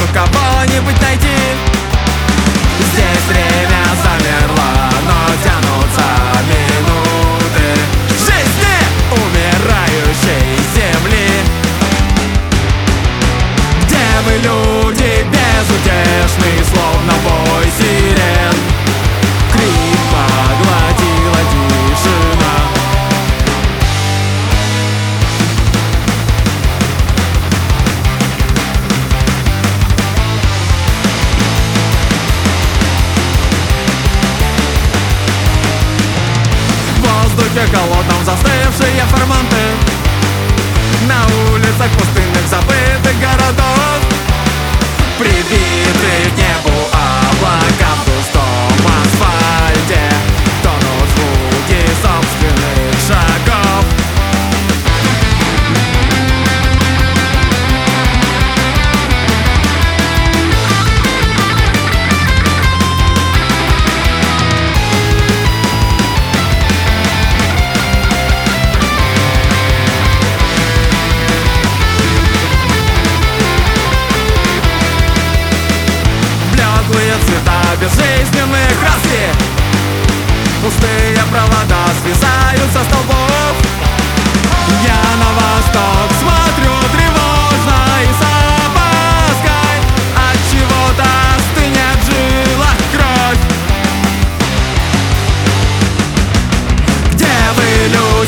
кого-нибудь найти. Здесь время замерло, но тянутся минуты жизни умирающей земли. Где вы, люди безутешные, словно вой сирен? Крик поглотила тишина. В воздухе холодном застывшие ферменты, на улицах пустынных забытых городов, прибиты к небу облака, в пустом асфальте тонут звуки собственных шагов. Цвета безжизненные краски, пустые провода свисают со столбов. Я на восток смотрю тревожно и с опаской, отчего-то стынет в жилах кровь. Где вы, люди